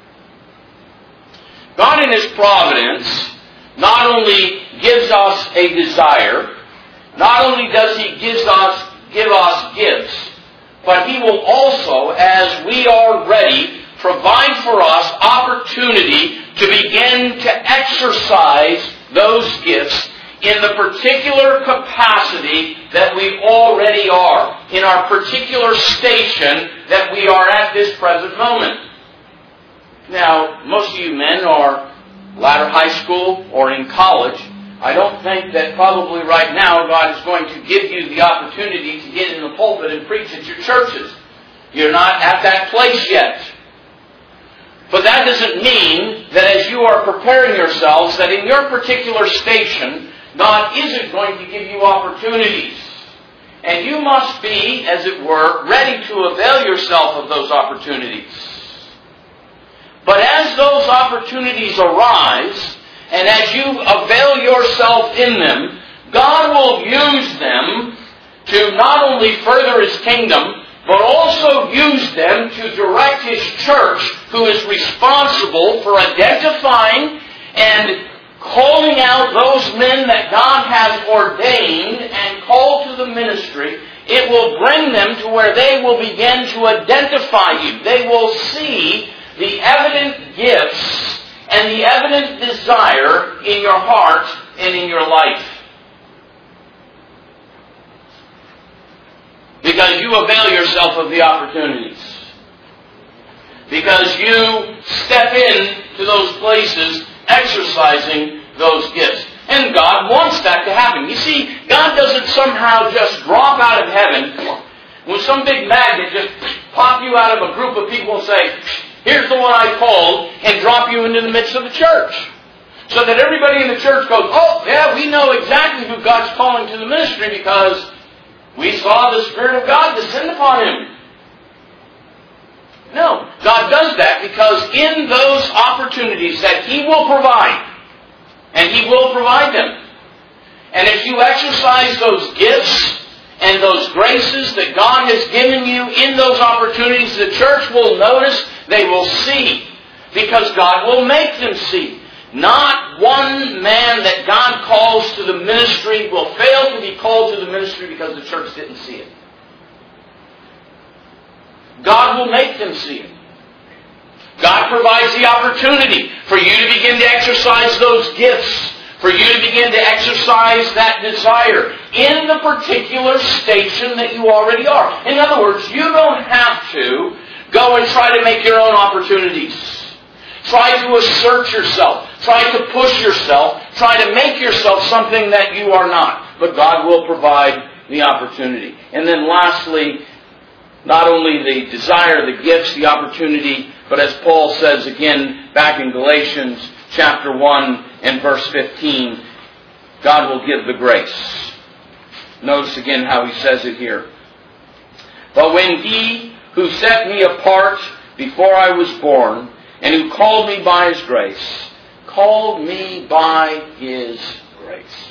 God in His providence not only gives us a desire, not only does He give us gifts, but He will also, as we are ready, provide for us opportunity to begin to exercise those gifts in the particular capacity that we already are, in our particular station that we are at this present moment. Now, most of you men are latter high school or in college. I don't think that probably right now God is going to give you the opportunity to get in the pulpit and preach at your churches. You're not at that place yet. But that doesn't mean that as you are preparing yourselves, that in your particular station, God isn't going to give you opportunities. And you must be, as it were, ready to avail yourself of those opportunities. But as those opportunities arise, and as you avail yourself in them, God will use them to not only further His kingdom, but also use them to direct His church, who is responsible for identifying and calling out those men that God has ordained and called to the ministry. It will bring them to where they will begin to identify you. They will see the evident gifts and the evident desire in your heart and in your life. Because you avail yourself of the opportunities. Because you step into those places exercising those gifts. And God wants that to happen. You see, God doesn't somehow just drop out of heaven with some big magnet, just pop you out of a group of people and say, here's the one I called, and drop you into the midst of the church. So that everybody in the church goes, oh, yeah, we know exactly who God's calling to the ministry because we saw the Spirit of God descend upon him. No, God does that because in those opportunities that He will provide, and He will provide them, and if you exercise those gifts and those graces that God has given you in those opportunities, the church will notice, they will see, because God will make them see. Not one man that God calls to the ministry will fail to be called to the ministry because the church didn't see it. God will make them see it. God provides the opportunity for you to begin to exercise those gifts, for you to begin to exercise that desire in the particular station that you already are. In other words, you don't have to go and try to make your own opportunities. Try to assert yourself. Try to push yourself. Try to make yourself something that you are not. But God will provide the opportunity. And then lastly, not only the desire, the gifts, the opportunity, but as Paul says again back in Galatians chapter 1 and verse 15, God will give the grace. Notice again how he says it here. But when He who set me apart before I was born, and who called me by His grace, called me by His grace.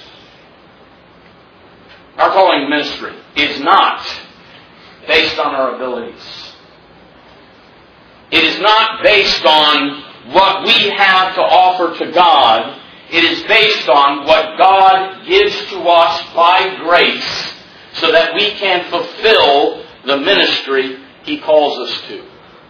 Our calling ministry is not based on our abilities. It is not based on what we have to offer to God. It is based on what God gives to us by grace so that we can fulfill the ministry He calls us to.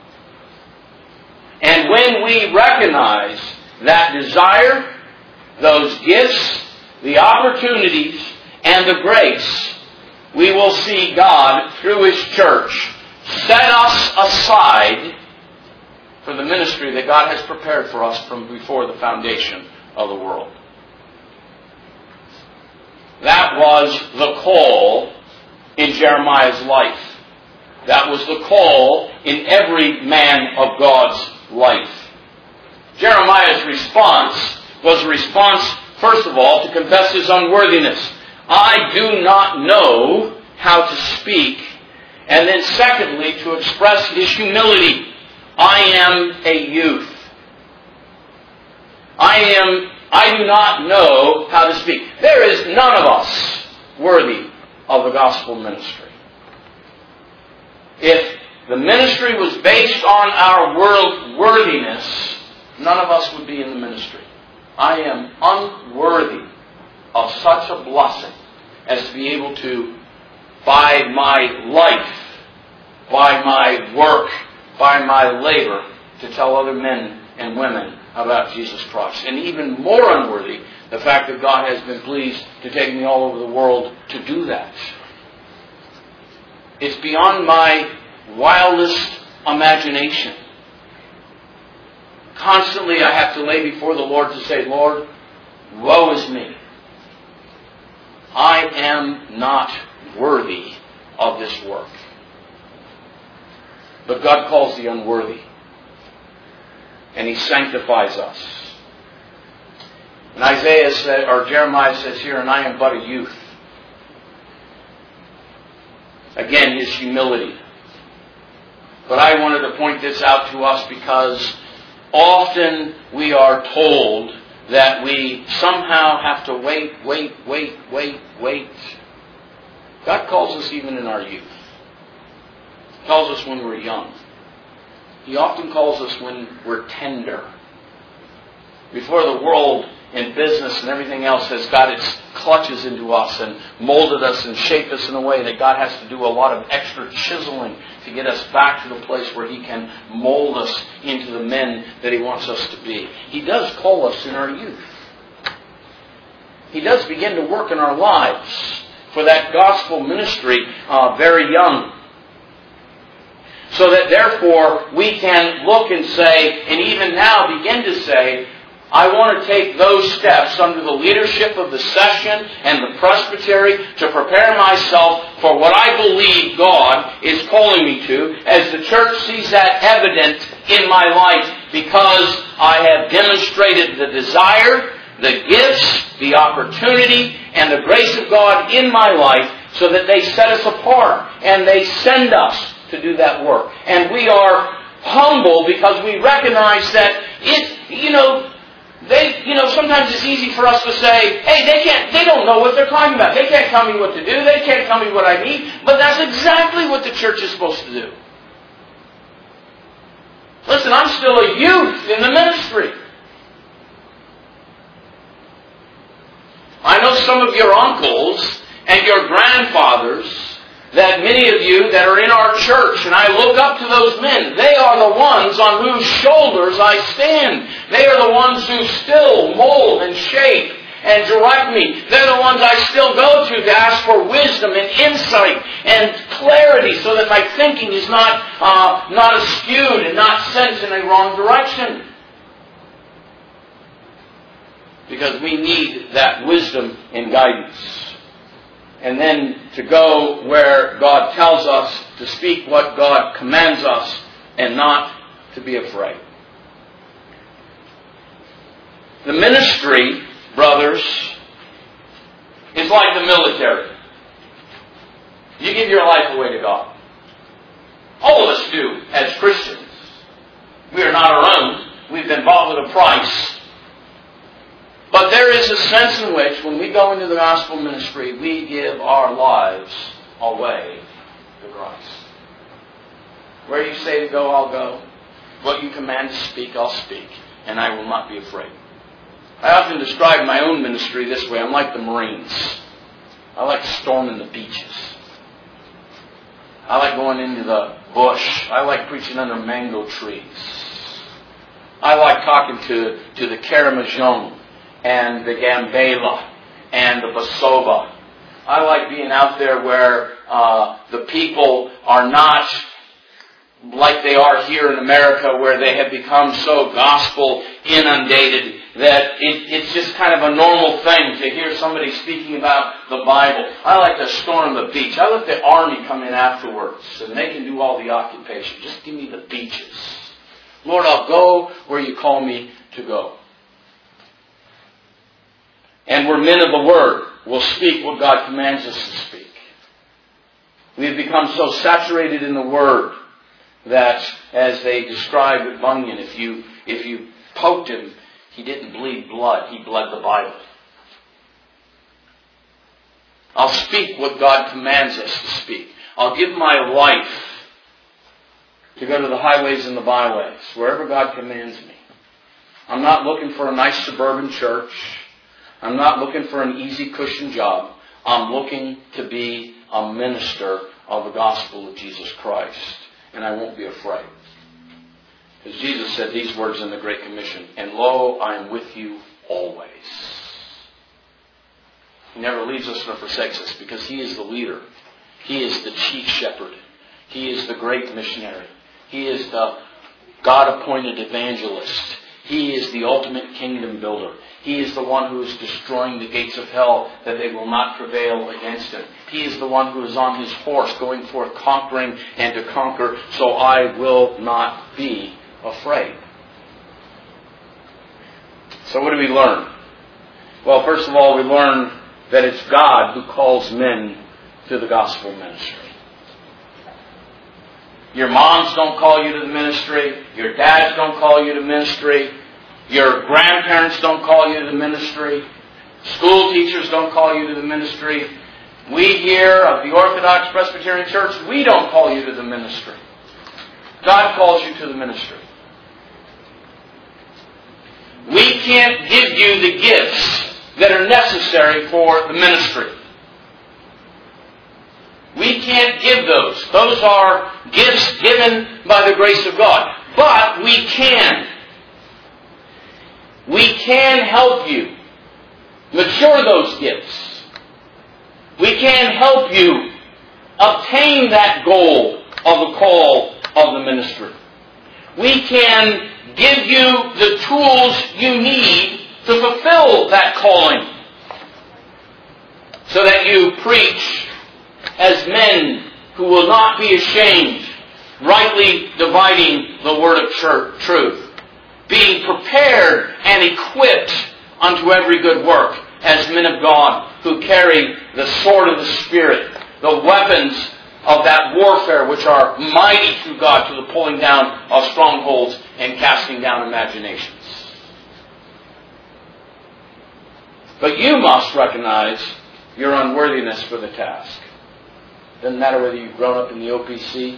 And when we recognize that desire, those gifts, the opportunities, and the grace, we will see God, through His church, set us aside for the ministry that God has prepared for us from before the foundation of the world. That was the call in Jeremiah's life. That was the call in every man of God's life. Jeremiah's response was a response, first of all, to confess his unworthiness. I do not know how to speak. And then secondly, to express his humility. I am a youth. I do not know how to speak. There is none of us worthy of the gospel ministry. If the ministry was based on our worthiness, none of us would be in the ministry. I am unworthy of such a blessing as to be able to, by my life, by my work, by my labor, to tell other men and women about Jesus Christ. And even more unworthy, the fact that God has been pleased to take me all over the world to do that. It's beyond my wildest imagination. Constantly I have to lay before the Lord to say, Lord, woe is me. I am not worthy of this work. But God calls the unworthy. And He sanctifies us. And Jeremiah says here, and I am but a youth. Again, his humility. But I wanted to point this out to us because often we are told that we somehow have to wait. God calls us even in our youth. He calls us when we're young. He often calls us when we're tender. Before the world and business and everything else has got its clutches into us and molded us and shaped us in a way that God has to do a lot of extra chiseling to get us back to the place where He can mold us into the men that He wants us to be. He does call us in our youth. He does begin to work in our lives for that gospel ministry very young. So that therefore we can look and say, and even now begin to say, I want to take those steps under the leadership of the session and the presbytery to prepare myself for what I believe God is calling me to, as the church sees that evident in my life, because I have demonstrated the desire, the gifts, the opportunity, and the grace of God in my life, so that they set us apart and they send us to do that work. And we are humble because we recognize that sometimes it's easy for us to say, hey, they don't know what they're talking about. They can't tell me what to do. They can't tell me what I need. But that's exactly what the church is supposed to do. Listen, I'm still a youth in the ministry. I know some of your uncles and your grandfathers, that many of you that are in our church, and I look up to those men, they are the ones on whose shoulders I stand. They are the ones who still mold and shape and direct me. They're the ones I still go to ask for wisdom and insight and clarity, so that my thinking is not askewed and not sent in a wrong direction. Because we need that wisdom and guidance. And then to go where God tells us, to speak what God commands us, and not to be afraid. The ministry, brothers, is like the military. You give your life away to God. All of us do as Christians. We are not our own. We've been bought with a price. But there is a sense in which, when we go into the gospel ministry, we give our lives away to Christ. Where you say to go, I'll go. What you command to speak, I'll speak. And I will not be afraid. I often describe my own ministry this way. I'm like the Marines. I like storming the beaches. I like going into the bush. I like preaching under mango trees. I like talking to the Karamazon and the Gambela and the Basova. I like being out there where the people are not like they are here in America, where they have become so gospel inundated that it's just kind of a normal thing to hear somebody speaking about the Bible. I like to storm the beach. I let the army come in afterwards, and they can do all the occupation. Just give me the beaches. Lord, I'll go where you call me to go. And we're men of the Word. We'll speak what God commands us to speak. We have become so saturated in the Word that, as they described at Bunyan, if you poked him, he didn't bleed blood, he bled the Bible. I'll speak what God commands us to speak. I'll give my life to go to the highways and the byways, wherever God commands me. I'm not looking for a nice suburban church. I'm not looking for an easy cushion job. I'm looking to be a minister of the gospel of Jesus Christ. And I won't be afraid. Because Jesus said these words in the Great Commission, and lo, I am with you always. He never leaves us nor forsakes us, because He is the leader. He is the chief shepherd. He is the great missionary. He is the God-appointed evangelist. He is the ultimate kingdom builder. He is the one who is destroying the gates of hell, that they will not prevail against Him. He is the one who is on His horse, going forth conquering and to conquer. So I will not be afraid. So what do we learn? Well, first of all, we learn that it's God who calls men to the gospel ministry. Your moms don't call you to the ministry. Your dads don't call you to ministry. Your grandparents don't call you to the ministry. School teachers don't call you to the ministry. We here of the Orthodox Presbyterian Church, we don't call you to the ministry. God calls you to the ministry. We can't give you the gifts that are necessary for the ministry. We can't give those. Those are gifts given by the grace of God. But we can. We can help you mature those gifts. We can help you obtain that goal of the call of the ministry. We can give you the tools you need to fulfill that calling, so that you preach as men who will not be ashamed, rightly dividing the word of truth, being prepared and equipped unto every good work, as men of God who carry the sword of the Spirit, the weapons of that warfare which are mighty through God to the pulling down of strongholds and casting down imaginations. But you must recognize your unworthiness for the task. Doesn't matter whether you've grown up in the OPC.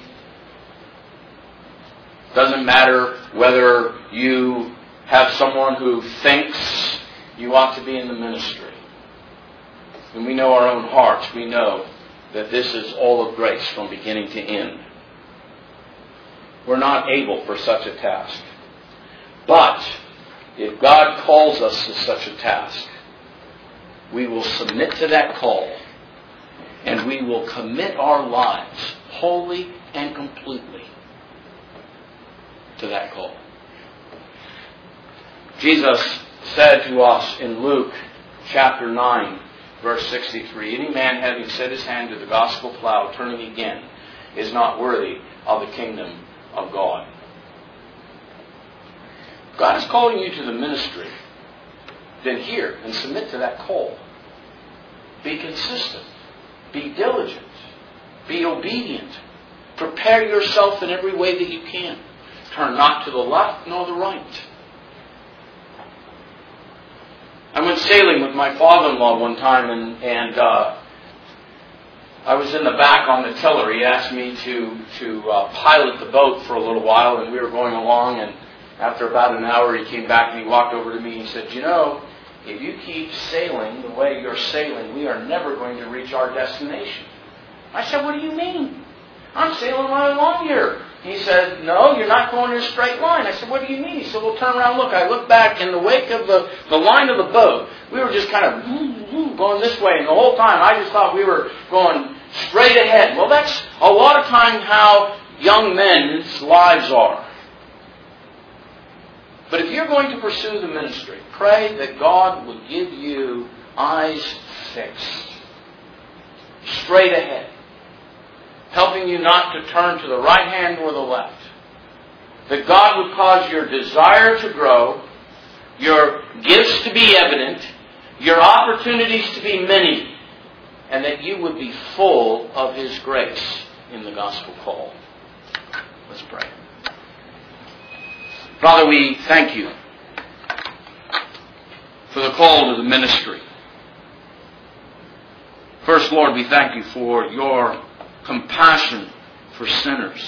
Doesn't matter whether you have someone who thinks you ought to be in the ministry. When we know our own hearts, we know that this is all of grace from beginning to end. We're not able for such a task. But if God calls us to such a task, we will submit to that call, and we will commit our lives wholly and completely to that call. Jesus said to us in Luke chapter 9, verse 63, any man having set his hand to the gospel plow, turning again, is not worthy of the kingdom of God. God is calling you to the ministry. Then hear and submit to that call. Be consistent. Be diligent. Be obedient. Prepare yourself in every way that you can. Turn not to the left nor the right. I went sailing with my father-in-law one time, and I was in the back on the tiller. He asked me to pilot the boat for a little while, and we were going along, and after about an hour he came back and he walked over to me and he said, you know, if you keep sailing the way you're sailing, we are never going to reach our destination. I said, what do you mean? I'm sailing right along here. He said, no, you're not going in a straight line. I said, what do you mean? He said, well, turn around, look. I looked back in the wake of the line of the boat. We were just kind of going this way. And the whole time I just thought we were going straight ahead. Well, that's a lot of times how young men's lives are. But if you're going to pursue the ministry, pray that God would give you eyes fixed, straight ahead, helping you not to turn to the right hand or the left. That God would cause your desire to grow, your gifts to be evident, your opportunities to be many, and that you would be full of His grace in the gospel call. Let's pray. Father, we thank You for the call to the ministry. First, Lord, we thank You for Your compassion for sinners.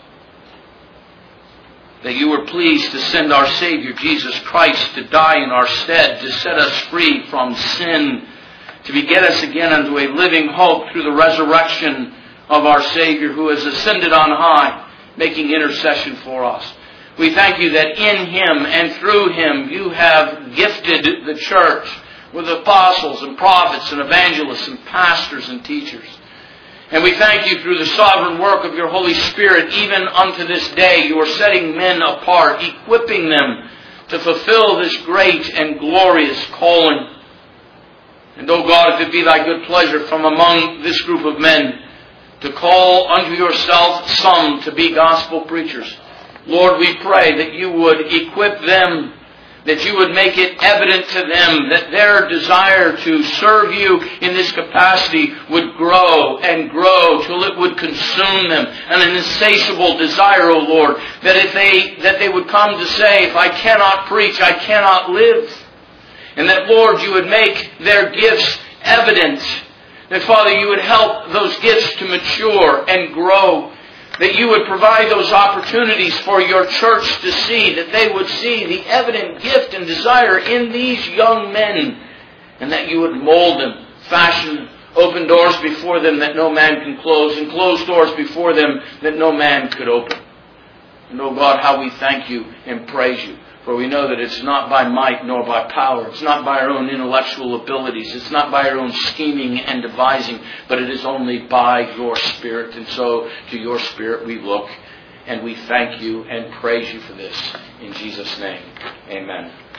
That You were pleased to send our Savior, Jesus Christ, to die in our stead, to set us free from sin, to beget us again unto a living hope through the resurrection of our Savior who has ascended on high, making intercession for us. We thank You that in Him and through Him You have gifted the church with apostles and prophets and evangelists and pastors and teachers. And we thank You through the sovereign work of Your Holy Spirit, even unto this day, You are setting men apart, equipping them to fulfill this great and glorious calling. And, O God, if it be Thy good pleasure from among this group of men to call unto Yourself some to be gospel preachers, Lord, we pray that You would equip them, that You would make it evident to them that their desire to serve You in this capacity would grow and grow till it would consume them. And an insatiable desire, O Lord, that they would come to say, if I cannot preach, I cannot live. And that, Lord, You would make their gifts evident. That, Father, You would help those gifts to mature and grow. That You would provide those opportunities for Your church to see, that they would see the evident gift and desire in these young men, and that You would mold them, fashion them, open doors before them that no man can close, and close doors before them that no man could open. And, oh God, how we thank You and praise You. For we know that it's not by might nor by power. It's not by our own intellectual abilities. It's not by our own scheming and devising. But it is only by Your Spirit. And so to Your Spirit we look. And we thank You and praise You for this. In Jesus' name, amen.